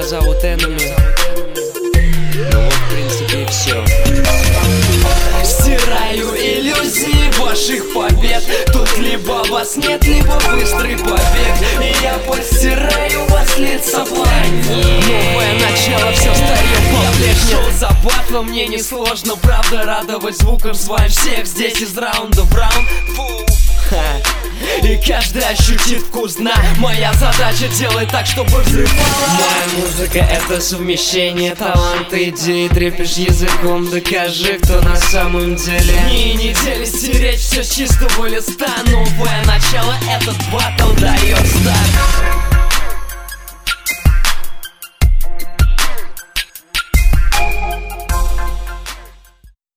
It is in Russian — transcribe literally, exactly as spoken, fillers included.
зовут Enemy. Ну вот, в принципе, и все. Стираю иллюзии ваших побед. Тут либо вас нет, либо быстрый побег. И я постираю вас лица в лань. Новое начало, все встает по-прежнему. Шел за батлом, мне не сложно, правда, радовать звуком своим всех здесь из раунда в раунд. И каждый ощутит вкус дна. Моя задача делать так, чтобы взрывало. Моя музыка — это совмещение таланта, идеи. Трепишь языком, докажи, кто на самом деле. Дни и недели стереть все с чистого листа. Новое начало, этот батл